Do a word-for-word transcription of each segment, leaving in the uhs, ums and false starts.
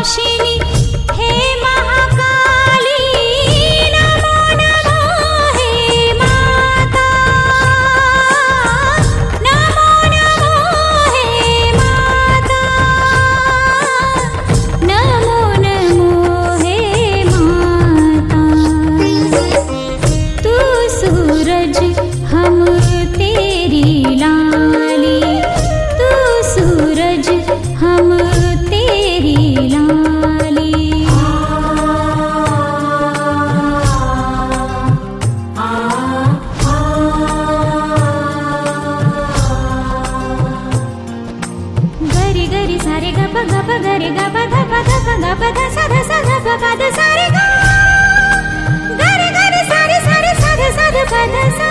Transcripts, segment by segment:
नाशिनी हे महाकाली नमो नमो हे माता नमो नमो हे माता नमो नमो हे माता तू सूरज हम तेरी लाली तू सूरज हम तेरी लाली गरी गरी सारे ग प ग प गरे ग प ध प ध प ग प ध स ध स ध प प ध सारे ग गरे गरे सारे सारे स ध स ध प ध सा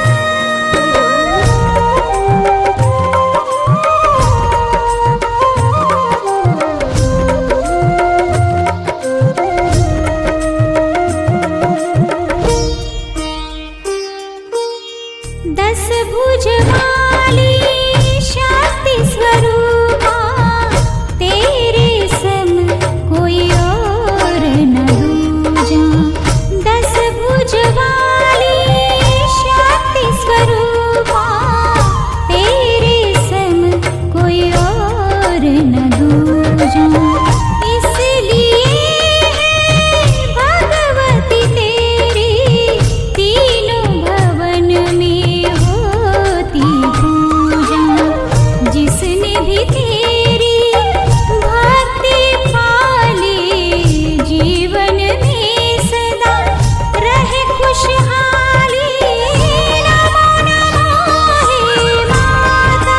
दस भुज वाली शक्ति स्वरूपा तेरे सम कोई और न दूजा दस भुज वाली शक्ति स्वरूपा तेरे सम कोई और न दूजा इसलिए है भगवती तेरी तीनों भवन में होती पूजा जिसने भी तेरी भक्ति पाली जीवन में सदा रहे खुशहाली नमो नमो हे माता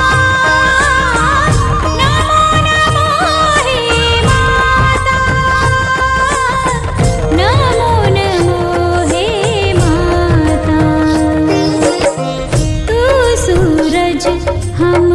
नमो नमो हे माता नमो नमो हे माता तू सूरज हम